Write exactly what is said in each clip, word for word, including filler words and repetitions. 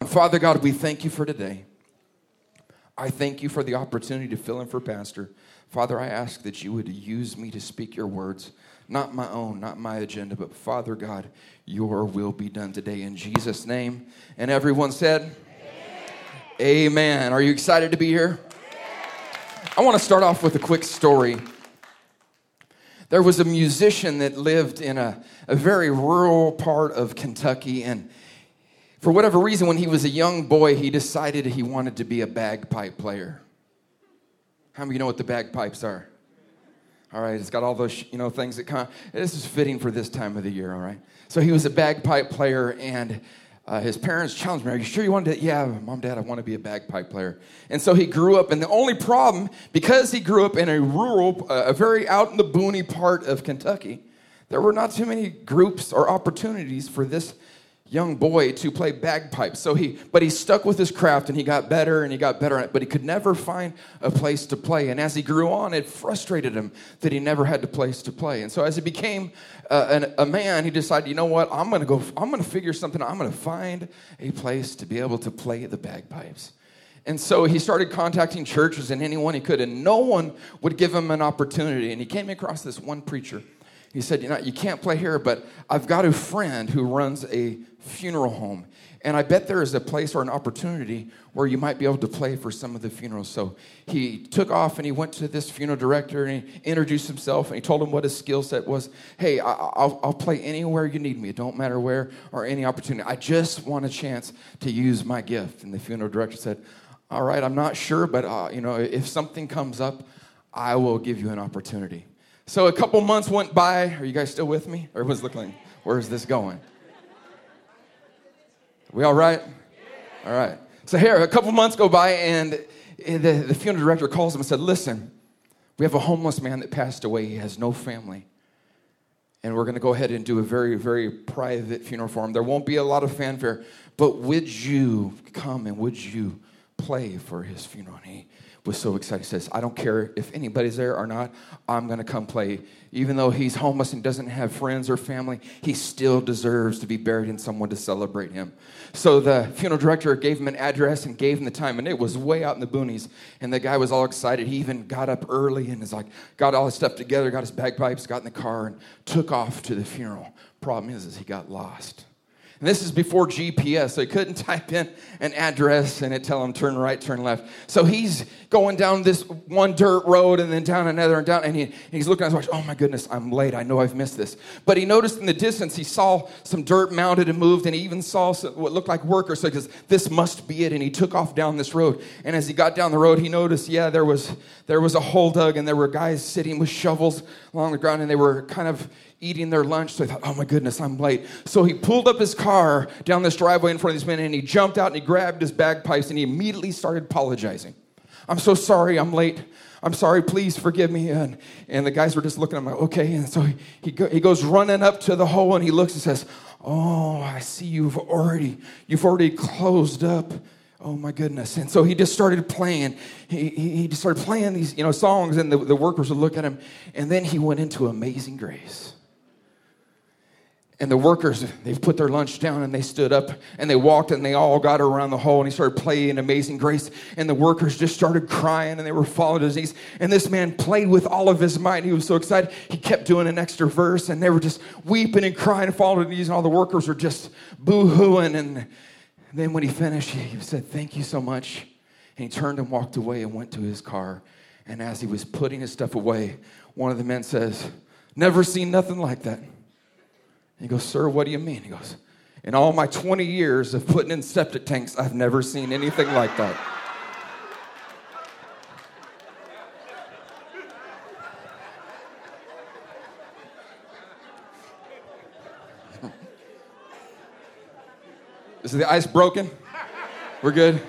Father God, we thank you for today. I thank you for the opportunity to fill in for Pastor. Father, I ask that you would use me to speak your words, not my own, not my agenda, but Father God, your will be done today in Jesus' name. And everyone said, Amen. Amen. Are you excited to be here? I want to start off with a quick story. There was a musician that lived in a, a very rural part of Kentucky, and for whatever reason, when he was a young boy, he decided he wanted to be a bagpipe player. How many of you know what the bagpipes are? All right, it's got all those, you know, things that kind of, this is fitting for this time of the year, all right? So he was a bagpipe player, and uh, his parents challenged me, are you sure you wanted to? Yeah, Mom, Dad, I want to be a bagpipe player. And so he grew up, and the only problem, because he grew up in a rural, uh, a very out in the boony part of Kentucky, there were not too many groups or opportunities for this young boy to play bagpipes. So he, but he stuck with his craft, and he got better and he got better at it, but he could never find a place to play. And as he grew on, it frustrated him that he never had a place to play. And so as he became uh, an, a man, he decided, you know what, I'm going to go, I'm going to figure something out. I'm going to find a place to be able to play the bagpipes. And so he started contacting churches and anyone he could, and no one would give him an opportunity. And he came across this one preacher. He said, you know, you can't play here, but I've got a friend who runs a funeral home, and I bet there is a place or an opportunity where you might be able to play for some of the funerals. So he took off, and he went to this funeral director, and he introduced himself, and he told him what his skill set was. Hey, I- I'll, I'll play anywhere you need me. It don't matter where or any opportunity. I just want a chance to use my gift. And the funeral director said, all right, I'm not sure, but uh, you know, if something comes up, I will give you an opportunity. So a couple months went by. Are you guys still with me? Everyone's looking, where's this going? We all right? All right. So here, a couple months go by, and the, the funeral director calls him and said, listen, we have a homeless man that passed away. He has no family. And we're going to go ahead and do a very, very private funeral for him. There won't be a lot of fanfare, but would you come and would you play for his funeral? And he was so excited. He says, I don't care if anybody's there or not, I'm going to come play. Even though he's homeless and doesn't have friends or family, he still deserves to be buried in someone to celebrate him. So the funeral director gave him an address and gave him the time, and it was way out in the boonies. And the guy was all excited. He even got up early and is like, got all his stuff together, got his bagpipes, got in the car, and took off to the funeral. Problem is, is he got lost. And this is before G P S, so he couldn't type in an address and it tell him turn right, turn left. So he's going down this one dirt road and then down another and down, and, he, and he's looking at his watch. Oh my goodness, I'm late. I know I've missed this. But he noticed in the distance, he saw some dirt mounted and moved, and he even saw some, what looked like workers. So he goes, this must be it. And he took off down this road. And as he got down the road, he noticed, yeah, there was there was a hole dug, and there were guys sitting with shovels along the ground, and they were kind of eating their lunch. So he thought, oh my goodness, I'm late. So he pulled up his car down this driveway in front of these men, and he jumped out and he grabbed his bagpipes, and he immediately started apologizing. I'm so sorry, I'm late. I'm sorry, please forgive me. And, and the guys were just looking at him like, okay. And so he, he, go, he goes running up to the hole, and he looks and says, oh, I see you've already, you've already closed up. Oh my goodness. And so he just started playing. He, he, he just started playing these, you know, songs, and the, the workers would look at him. And then he went into Amazing Grace. And the workers, they put their lunch down, and they stood up, and they walked, and they all got around the hole, and he started playing Amazing Grace. And the workers just started crying, and they were falling to his knees. And this man played with all of his might. He was so excited. He kept doing an extra verse, and they were just weeping and crying and falling to their knees, and all the workers were just boo-hooing. And then when he finished, he said, thank you so much. And he turned and walked away and went to his car. And as he was putting his stuff away, one of the men says, never seen nothing like that. He goes, sir, what do you mean? He goes, in all my twenty years of putting in septic tanks, I've never seen anything like that. Is the ice broken? We're good?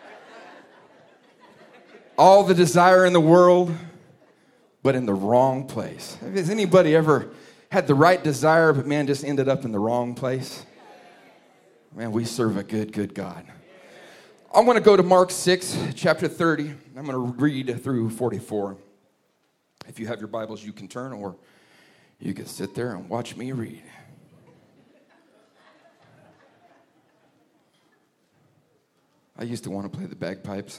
All the desire in the world, but in the wrong place. Has anybody ever had the right desire, but man, just ended up in the wrong place? Man, we serve a good, good God. I want to go to Mark six, chapter thirty. I'm going to read through forty-four. If you have your Bibles, you can turn, or you can sit there and watch me read. I used to want to play the bagpipes.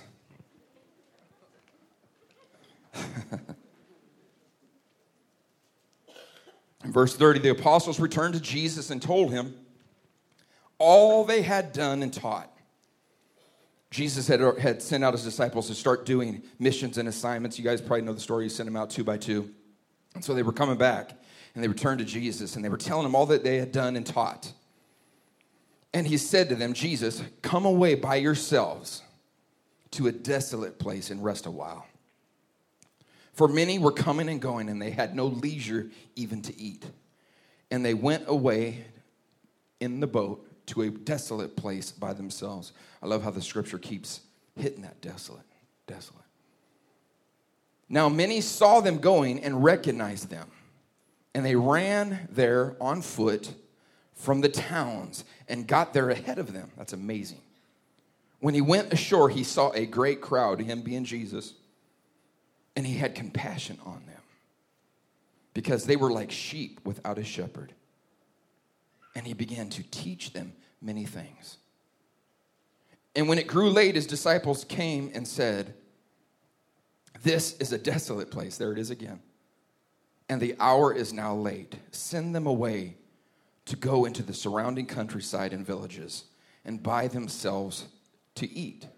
In verse thirty, the apostles returned to Jesus and told him all they had done and taught. Jesus had, had sent out his disciples to start doing missions and assignments. You guys probably know the story. He sent them out two by two. And so they were coming back, and they returned to Jesus, and they were telling him all that they had done and taught. And he said to them, Jesus, come away by yourselves to a desolate place and rest a while. For many were coming and going, and they had no leisure even to eat. And they went away in the boat to a desolate place by themselves. I love how the scripture keeps hitting that desolate, desolate. Now many saw them going and recognized them, and they ran there on foot from the towns and got there ahead of them. That's amazing. When he went ashore, he saw a great crowd, him being Jesus, and he had compassion on them because they were like sheep without a shepherd. And he began to teach them many things. And when it grew late, his disciples came and said, this is a desolate place. There it is again. And the hour is now late. Send them away to go into the surrounding countryside and villages and buy themselves to eat.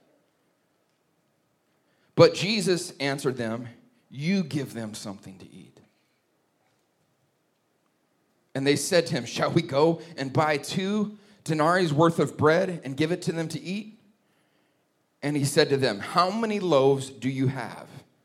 But Jesus answered them, you give them something to eat. And they said to him, shall we go and buy two denarii worth of bread and give it to them to eat? And he said to them, how many loaves do you have?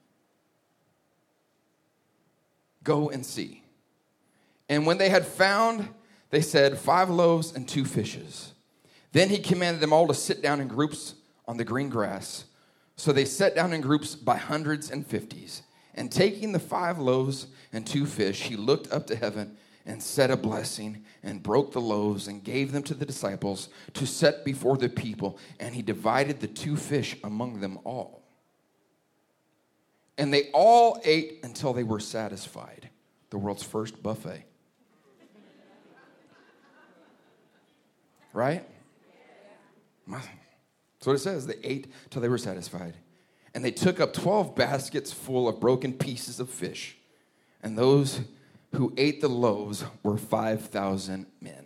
Go and see. And when they had found, they said, five loaves and two fishes. Then he commanded them all to sit down in groups on the green grass. So they sat down in groups by hundreds and fifties. And taking the five loaves and two fish, he looked up to heaven and said a blessing and broke the loaves and gave them to the disciples to set before the people. And he divided the two fish among them all. And they all ate until they were satisfied. The world's first buffet. Right? That's what it says. They ate till they were satisfied. And they took up twelve baskets full of broken pieces of fish. And those who ate the loaves were five thousand men.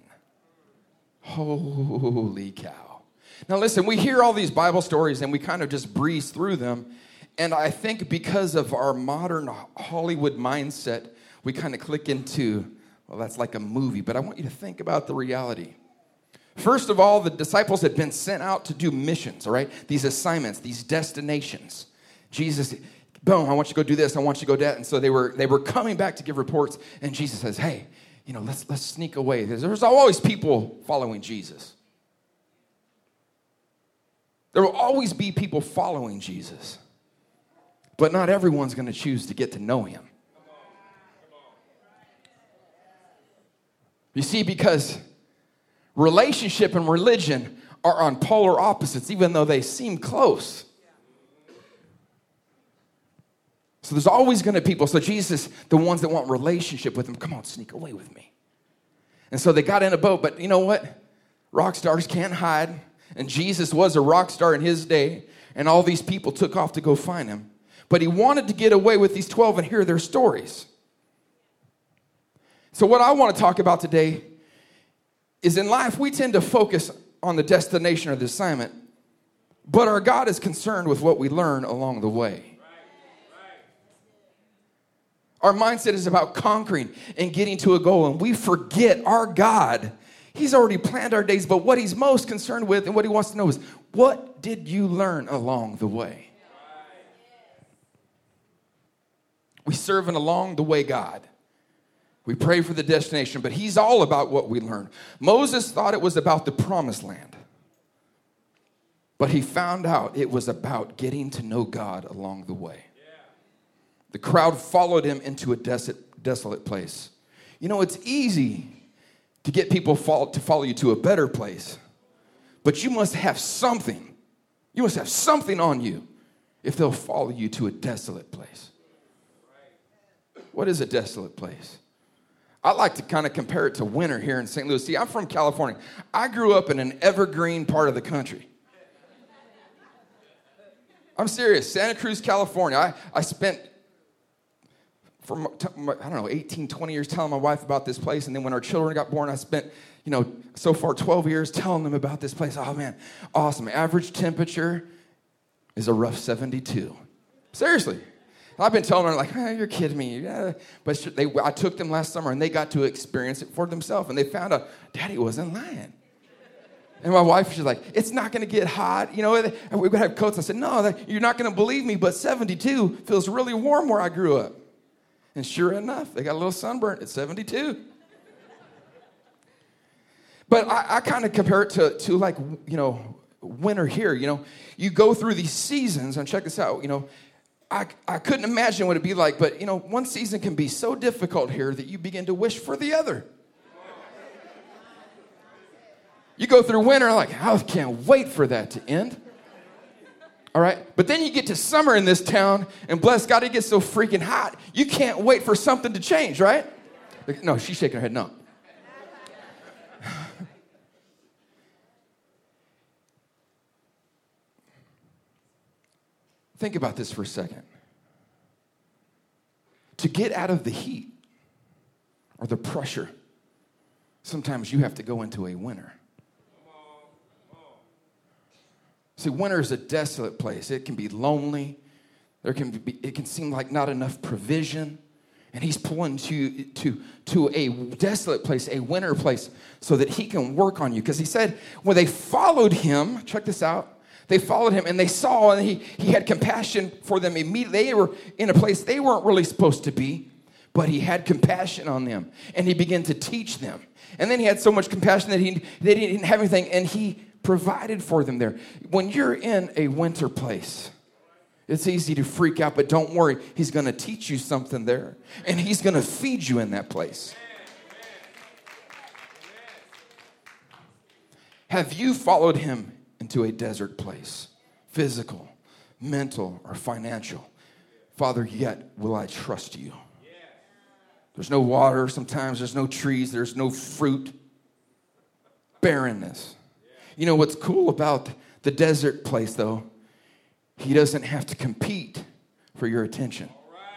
Holy cow. Now listen, we hear all these Bible stories and we kind of just breeze through them. And I think because of our modern Hollywood mindset, we kind of click into, well, that's like a movie. But I want you to think about the reality. First of all, the disciples had been sent out to do missions, all right? These assignments, these destinations. Jesus, boom, I want you to go do this, I want you to go do that. And so they were they were coming back to give reports, and Jesus says, hey, you know, let's let's sneak away. There's, there's always people following Jesus. There will always be people following Jesus. But not everyone's going to choose to get to know him. You see, because relationship and religion are on polar opposites, even though they seem close. So there's always going to be people. So Jesus, the ones that want relationship with him, come on, sneak away with me. And so they got in a boat, but you know what? Rock stars can't hide. And Jesus was a rock star in his day, and all these people took off to go find him. But he wanted to get away with these twelve and hear their stories. So what I want to talk about today is in life, we tend to focus on the destination or the assignment, but our God is concerned with what we learn along the way. Our mindset is about conquering and getting to a goal, and we forget our God. He's already planned our days, but what he's most concerned with and what he wants to know is, what did you learn along the way? We serve an along the way God. We pray for the destination, but he's all about what we learn. Moses thought it was about the promised land, but he found out it was about getting to know God along the way. The crowd followed him into a desolate, desolate place. You know, it's easy to get people fall, to follow you to a better place, but you must have something. You must have something on you if they'll follow you to a desolate place. What is a desolate place? I like to kind of compare it to winter here in Saint Louis. See, I'm from California. I grew up in an evergreen part of the country. I'm serious. Santa Cruz, California. I, I spent, for I don't know, eighteen, twenty years telling my wife about this place. And then when our children got born, I spent, you know, so far twelve years telling them about this place. Oh, man, awesome. Average temperature is a rough seventy-two. Seriously. I've been telling them, like, oh, you're kidding me. Yeah. But they, I took them last summer, and they got to experience it for themselves. And they found out Daddy wasn't lying. And my wife, she's like, it's not going to get hot. You know, we're going to have coats. I said, no, that, you're not going to believe me, but seventy-two feels really warm where I grew up. And sure enough, they got a little sunburn at seventy-two. But I, I kind of compare it to, to like, you know, winter here. You know, you go through these seasons, and check this out, you know, I, I couldn't imagine what it'd be like, but, you know, one season can be so difficult here that you begin to wish for the other. You go through winter, like, I can't wait for that to end. All right? But then you get to summer in this town, and bless God, it gets so freaking hot, you can't wait for something to change, right? Like, no, she's shaking her head, no. Think about this for a second. To get out of the heat or the pressure, sometimes you have to go into a winter. See, winter is a desolate place. It can be lonely. There can be, it can seem like not enough provision. And he's pulling you to, to a desolate place, a winter place, so that he can work on you. Because he said when they followed him, check this out, they followed him and they saw, and he, he had compassion for them immediately. They were in a place they weren't really supposed to be, but he had compassion on them. And he began to teach them. And then he had so much compassion that he they didn't have anything, and he provided for them there. When you're in a winter place, it's easy to freak out, but don't worry. He's going to teach you something there, and he's going to feed you in that place. Have you followed him into a desert place, physical, mental, or financial? Father, yet will I trust you. There's no water sometimes, there's no trees, there's no fruit. Barrenness. You know what's cool about the desert place, though? He doesn't have to compete for your attention.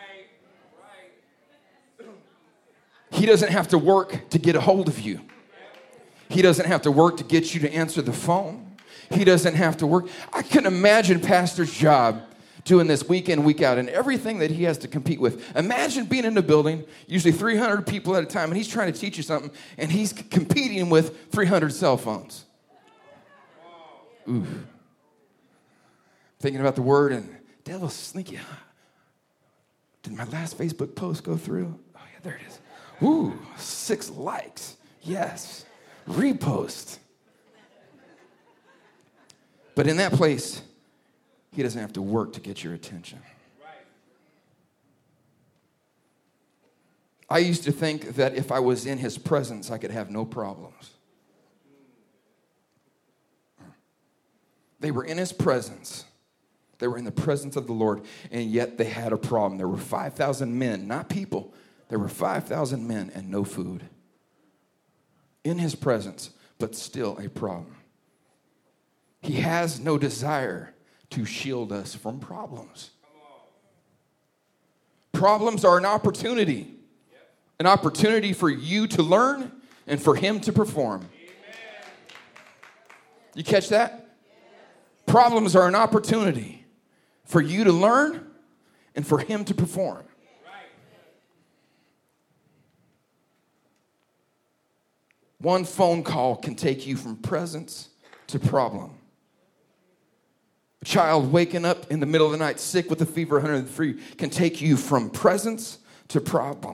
He doesn't have to work to get a hold of you. He doesn't have to work to get you to answer the phone. He doesn't have to work. I can imagine Pastor's job doing this week in, week out, and everything that he has to compete with. Imagine being in a building, usually three hundred people at a time, and he's trying to teach you something, and he's competing with three hundred cell phones. Ooh. Thinking about the word, and devil's sneaky. Did my last Facebook post go through? Oh, yeah, there it is. Ooh, six likes. Yes. Repost. But in that place, he doesn't have to work to get your attention. I used to think that if I was in his presence, I could have no problems. They were in his presence. They were in the presence of the Lord, and yet they had a problem. There were five thousand men, not people. There were five thousand men and no food. In his presence, but still a problem. He has no desire to shield us from problems. Problems are an opportunity. An opportunity for you to learn and for him to perform. You catch that? Problems are an opportunity for you to learn and for him to perform. One phone call can take you from presence to problem. A child waking up in the middle of the night sick with a fever one hundred three can take you from presence to problem.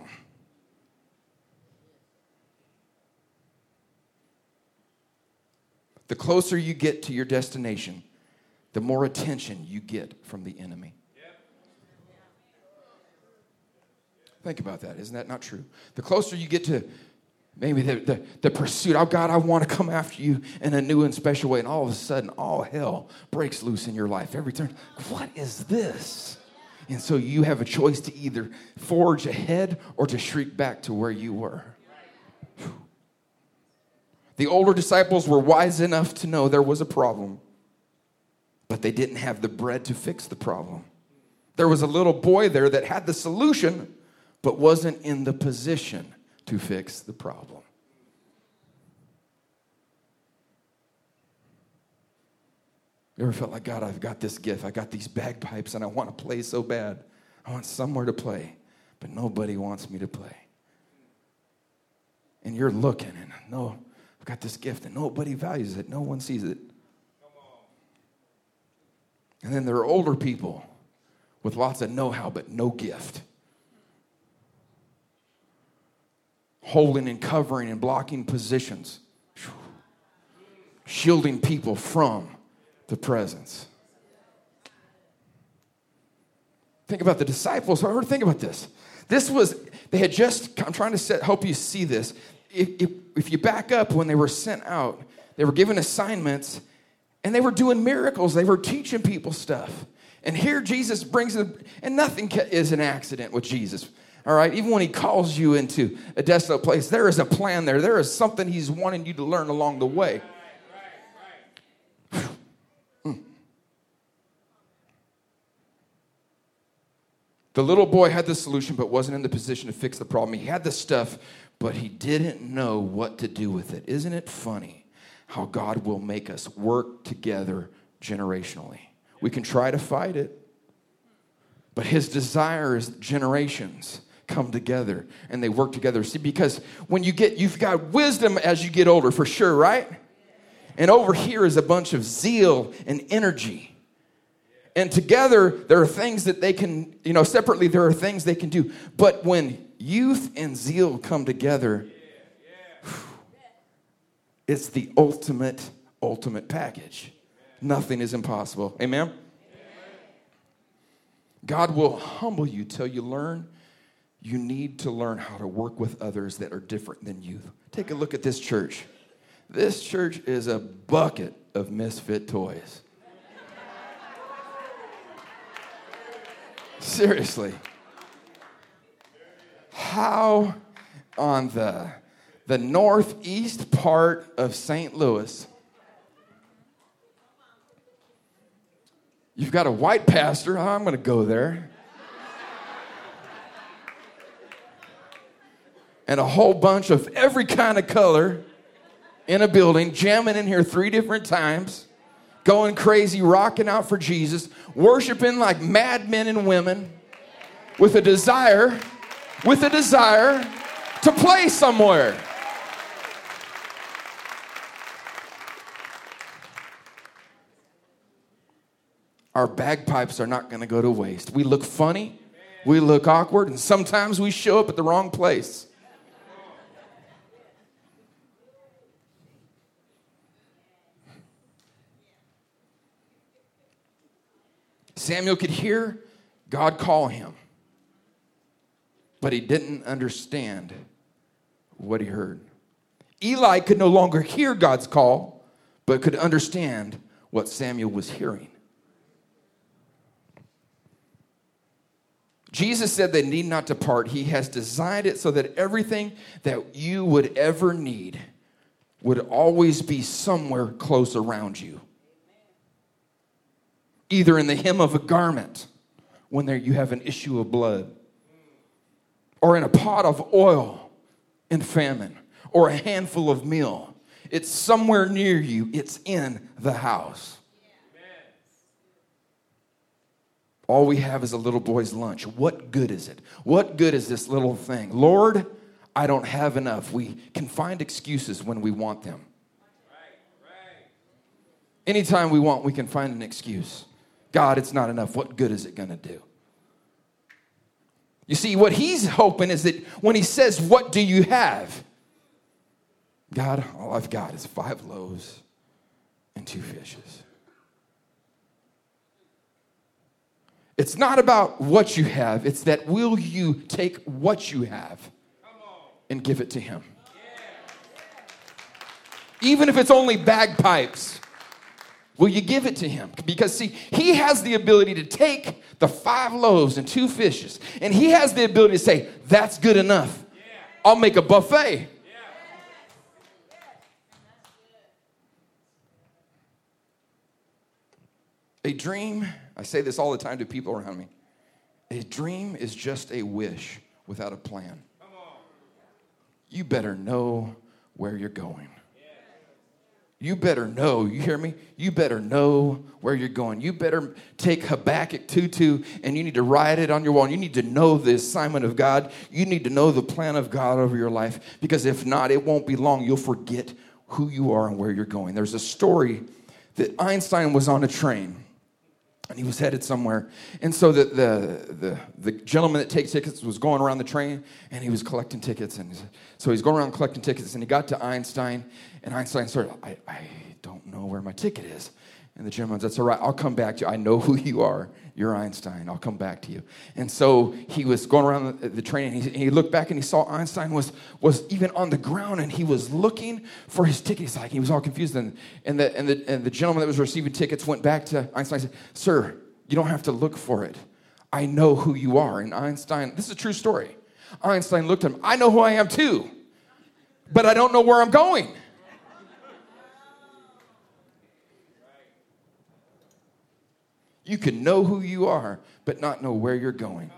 The closer you get to your destination, the more attention you get from the enemy. Think about that. Isn't that not true? The closer you get to maybe the, the, the pursuit, oh God, I want to come after you in a new and special way. And all of a sudden, all hell breaks loose in your life. Every turn, what is this? And so you have a choice to either forge ahead or to shriek back to where you were. Whew. The older disciples were wise enough to know there was a problem, but but they didn't have the bread to fix the problem. There was a little boy there that had the solution, but wasn't in the position to fix the problem. You ever felt like, God, I've got this gift. I got these bagpipes, and I want to play so bad. I want somewhere to play, but nobody wants me to play. And you're looking, and no, I've got this gift, and nobody values it. No one sees it. And then there are older people with lots of know-how, but no gift. Holding and covering and blocking positions. Shielding people from the presence. Think about the disciples. Or think about this. This was, they had just, I'm trying to set, hope you see this. If, if, if you back up when they were sent out, they were given assignments and they were doing miracles. They were teaching people stuff. And here Jesus brings them, and nothing is an accident with Jesus. All right, even when he calls you into a desolate place, there is a plan there. There is something he's wanting you to learn along the way. The little boy had the solution, but wasn't in the position to fix the problem. He had the stuff, but he didn't know what to do with it. Isn't it funny how God will make us work together generationally? We can try to fight it, but his desire is generations come together and they work together. See, because when you get, you've got wisdom as you get older, for sure, right? And over here is a bunch of zeal and energy. And together, there are things that they can, you know, separately, there are things they can do. But when youth and zeal come together, it's the ultimate, ultimate package. Nothing is impossible. Amen? God will humble you till you learn. You need to learn how to work with others that are different than you. Take a look at this church. This church is a bucket of misfit toys. Seriously. How on the, the northeast part of Saint Louis, you've got a white pastor. Oh, I'm going to go there. And a whole bunch of every kind of color in a building, jamming in here three different times, going crazy, rocking out for Jesus, worshiping like mad men and women with a desire, with a desire to play somewhere. Our bagpipes are not going to go to waste. We look funny, we look awkward, and sometimes we show up at the wrong place. Samuel could hear God call him, but he didn't understand what he heard. Eli could no longer hear God's call, but could understand what Samuel was hearing. Jesus said they need not depart. He has designed it so that everything that you would ever need would always be somewhere close around you. Either in the hem of a garment when there you have an issue of blood, or in a pot of oil in famine, or a handful of meal. It's somewhere near you. It's in the house. All we have is a little boy's lunch. What good is it? What good is this little thing? Lord, I don't have enough. We can find excuses when we want them. Anytime we want, we can find an excuse. God, it's not enough. What good is it going to do? You see, what he's hoping is that when he says, what do you have? God, all I've got is five loaves and two fishes. It's not about what you have. It's that will you take what you have and give it to him? Even if it's only bagpipes. Will you give it to him? Because, see, he has the ability to take the five loaves and two fishes, and he has the ability to say, that's good enough. Yeah. I'll make a buffet. Yeah. A dream, I say this all the time to people around me. A dream is just a wish without a plan. You better know where you're going. You better know, you hear me? You better know where you're going. You better take Habakkuk two two and you need to write it on your wall. And you need to know the assignment of God. You need to know the plan of God over your life. Because if not, it won't be long. You'll forget who you are and where you're going. There's a story that Einstein was on a train. And he was headed somewhere. And so the, the, the, the gentleman that takes tickets was going around the train, and he was collecting tickets. And so he's going around collecting tickets, and he got to Einstein, and Einstein started, I, I don't know where my ticket is. And the gentleman said, that's all right, I'll come back to you. I know who you are. You're Einstein. I'll come back to you. And so he was going around the, the train, and he, and he looked back, and he saw Einstein was, was even on the ground, and he was looking for his ticket. He's like, he was all confused. And, and, the, and, the, and the gentleman that was receiving tickets went back to Einstein and said, sir, you don't have to look for it. I know who you are. And Einstein, this is a true story. Einstein looked at him. I know who I am too, but I don't know where I'm going. You can know who you are, but not know where you're going.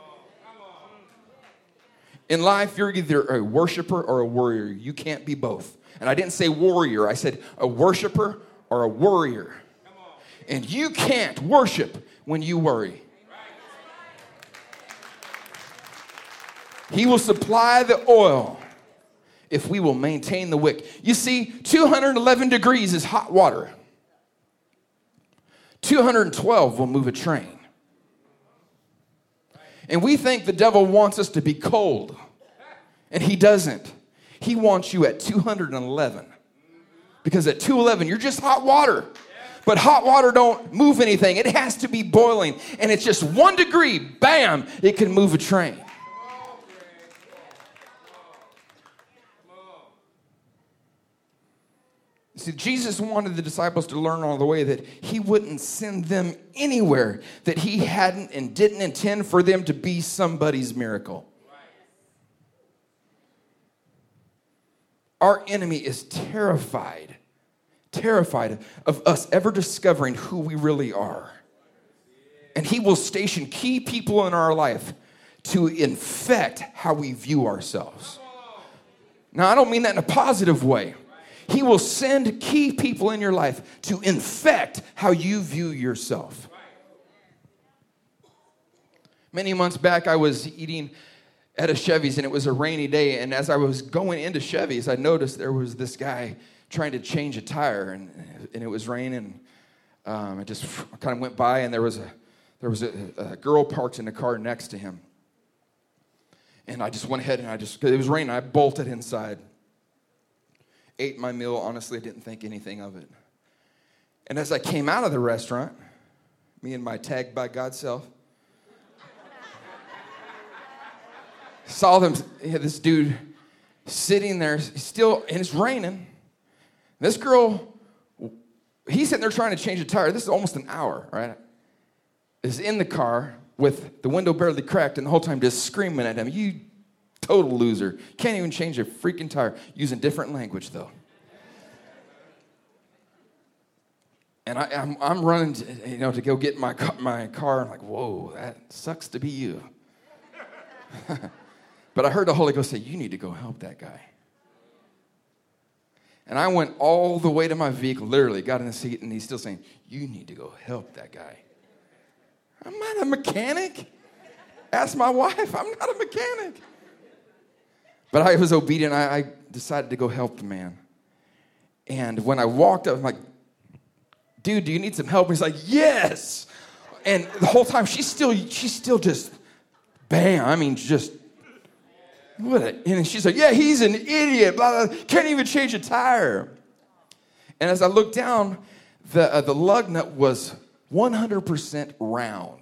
In life, you're either a worshiper or a warrior. You can't be both. And I didn't say warrior. I said a worshiper or a warrior. And you can't worship when you worry. He will supply the oil if we will maintain the wick. You see, two hundred eleven degrees is hot water. two hundred twelve will move a train. And we think the devil wants us to be cold. And he doesn't. He wants you at two hundred eleven. Because at two eleven, you're just hot water. But hot water don't move anything. It has to be boiling. And it's just one degree, bam, it can move a train. See, Jesus wanted the disciples to learn all the way that he wouldn't send them anywhere that he hadn't and didn't intend for them to be somebody's miracle. Our enemy is terrified, terrified of us ever discovering who we really are. And he will station key people in our life to infect how we view ourselves. Now, I don't mean that in a positive way. He will send key people in your life to infect how you view yourself. Many months back, I was eating at a Chevy's, and it was a rainy day. And as I was going into Chevy's, I noticed there was this guy trying to change a tire, and, and it was raining. Um, I just kind of went by, and there was a there was a, a girl parked in the car next to him. And I just went ahead, and I just, because it was raining, I bolted inside. Ate my meal. Honestly, I didn't think anything of it. And as I came out of the restaurant, me and my tagged by God self, saw them, this dude sitting there, still, and it's raining. This girl, he's sitting there trying to change a tire. This is almost an hour, right? Is in the car with the window barely cracked, and the whole time just screaming at him, you total loser. Can't even change a freaking tire. Using different language, though. And I, I'm, I'm running, to, you know, to go get my car, my car. I'm like, whoa, that sucks to be you. But I heard the Holy Ghost say, you need to go help that guy. And I went all the way to my vehicle, literally, got in the seat, and he's still saying, you need to go help that guy. I'm not a mechanic. Ask my wife, I'm not a mechanic. But I was obedient. I, I decided to go help the man. And when I walked up, I'm like, dude, do you need some help? And he's like, yes. And the whole time, she's still, she's still just, bam. I mean, just, what a, and she's like, yeah, he's an idiot. Blah, blah, can't even change a tire. And as I looked down, the, uh, the lug nut was one hundred percent round.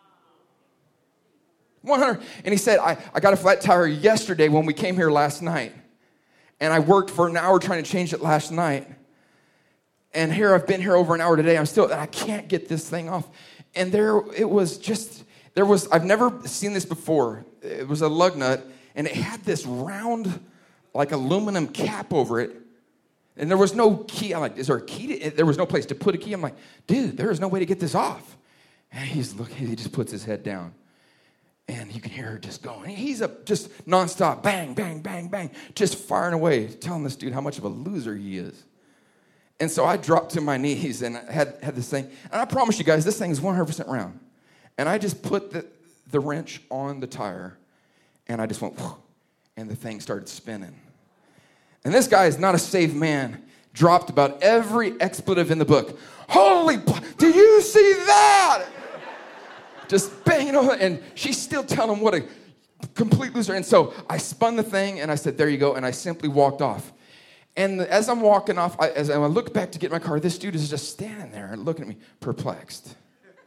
one hundred. And he said, I, I got a flat tire yesterday when we came here last night. And I worked for an hour trying to change it last night. And here I've been here over an hour today. I'm still, I can't get this thing off. And there, it was just, there was, I've never seen this before. It was a lug nut, and it had this round, like aluminum cap over it And there was no key. I'm like, is there a key? To, there was no place to put a key. I'm like, dude, there is no way to get this off. And he's looking, he just puts his head down. And you can hear her just going. He's up just nonstop, bang, bang, bang, bang, just firing away, telling this dude how much of a loser he is. And so I dropped to my knees and I had, had this thing. And I promise you guys, this thing is one hundred percent round. And I just put the, the wrench on the tire. And I just went, whew, and the thing started spinning. And this guy is not a saved man. Dropped about every expletive in the book. Holy, do you see that? Just bang, you know, and she's still telling him what a complete loser. And so I spun the thing and I said, there you go. And I simply walked off. And as I'm walking off, I, as I look back to get in my car, this dude is just standing there and looking at me, perplexed.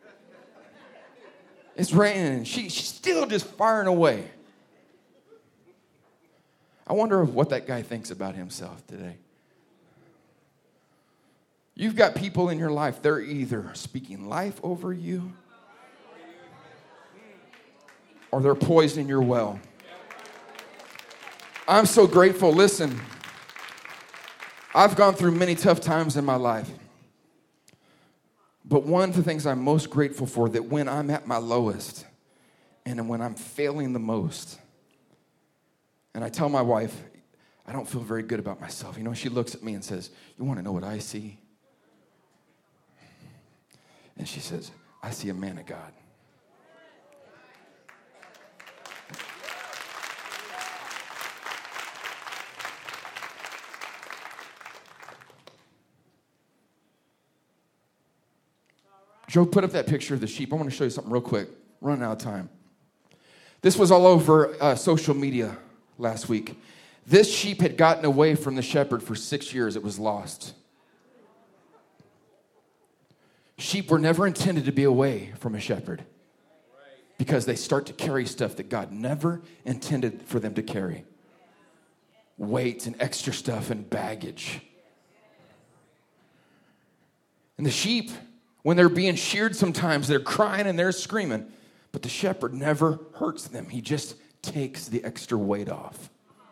It's raining and she, she's still just firing away. I wonder what that guy thinks about himself today. You've got people in your life, they're either speaking life over you or they're poisoning your well. I'm so grateful. Listen, I've gone through many tough times in my life. But one of the things I'm most grateful for, that when I'm at my lowest and when I'm failing the most, and I tell my wife, I don't feel very good about myself. You know, she looks at me and says, you want to know what I see? And she says, I see a man of God. Joe, put up that picture of the sheep. I want to show you something real quick. Running out of time. This was all over uh, social media last week. This sheep had gotten away from the shepherd for six years. It was lost. Sheep were never intended to be away from a shepherd because they start to carry stuff that God never intended for them to carry. Weights and extra stuff and baggage. And the sheep, when they're being sheared sometimes, they're crying and they're screaming. But the shepherd never hurts them. He just takes the extra weight off.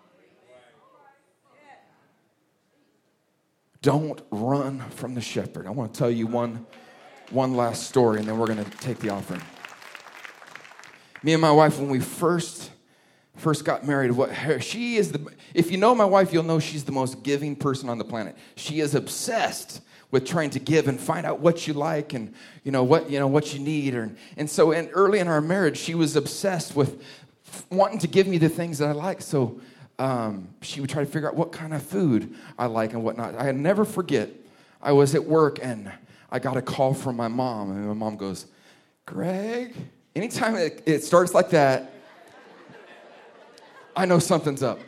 Don't run from the shepherd. I want to tell you one, one last story, and then we're going to take the offering. Me and my wife, when we first first got married, what she is the. If you know my wife, you'll know she's the most giving person on the planet. She is obsessed with trying to give and find out what you like and you know what you know what you need. Or, and so, and early in our marriage, she was obsessed with wanting to give me the things that I like. So. Um, she would try to figure out what kind of food I like and whatnot. I never forget, I was at work and I got a call from my mom. And my mom goes, Greg, anytime it, it starts like that, I know something's up.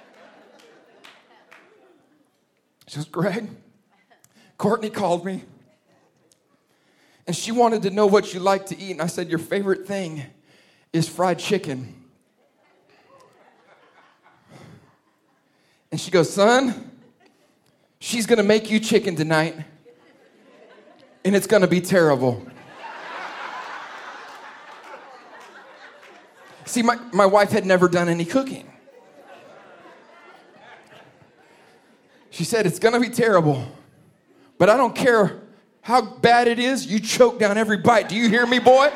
She goes, Greg, Courtney called me. And she wanted to know what you like to eat. And I said, your favorite thing is fried chicken. And she goes, son, she's going to make you chicken tonight, and it's going to be terrible. See, my, my wife had never done any cooking. She said, it's going to be terrible, but I don't care how bad it is, you choke down every bite. Do you hear me, boy?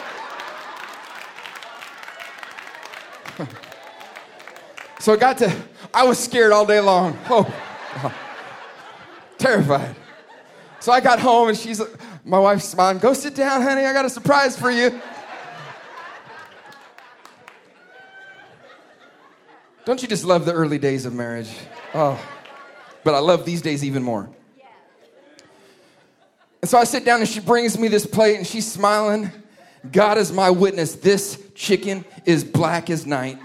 So I got to... I was scared all day long. Oh, oh, terrified. So I got home and she's, my wife's smiling. Go sit down, honey. I got a surprise for you. Don't you just love the early days of marriage? Oh, but I love these days even more. And so I sit down and she brings me this plate and she's smiling. God is my witness. This chicken is black as night.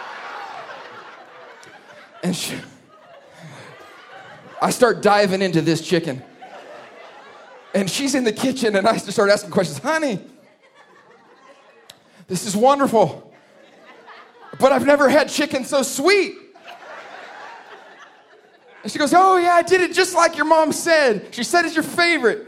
And she, I start diving into this chicken. And she's in the kitchen, and I start asking questions. Honey, this is wonderful. But I've never had chicken so sweet. And she goes, oh, yeah, I did it just like your mom said. She said it's your favorite.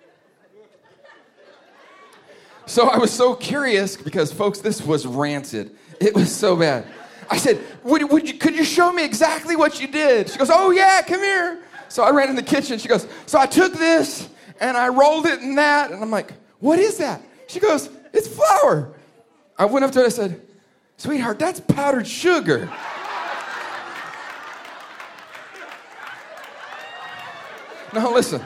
So I was so curious because, folks, this was rancid. It was so bad. I said, would, would you, could you show me exactly what you did? She goes, oh, yeah, come here. So I ran in the kitchen. She goes, so I took this and I rolled it in that. And I'm like, what is that? She goes, it's flour. I went up to her and I said, sweetheart, that's powdered sugar. Now listen.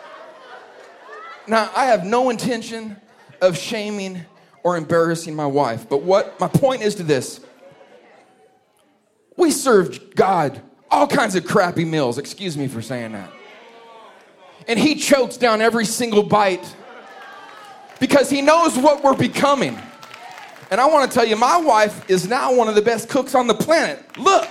Now I have no intention of shaming or embarrassing my wife. But what my point is to this, we served God all kinds of crappy meals. Excuse me for saying that. And he chokes down every single bite because he knows what we're becoming. And I want to tell you, my wife is now one of the best cooks on the planet. Look.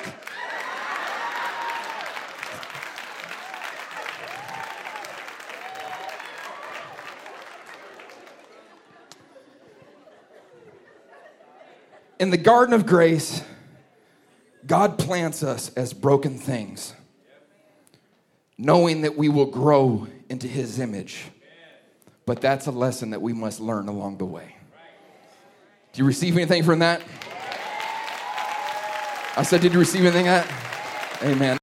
In the garden of grace, God plants us as broken things, knowing that we will grow into his image. But that's a lesson that we must learn along the way. Do you receive anything from that? I said, did you receive anything from that? Amen.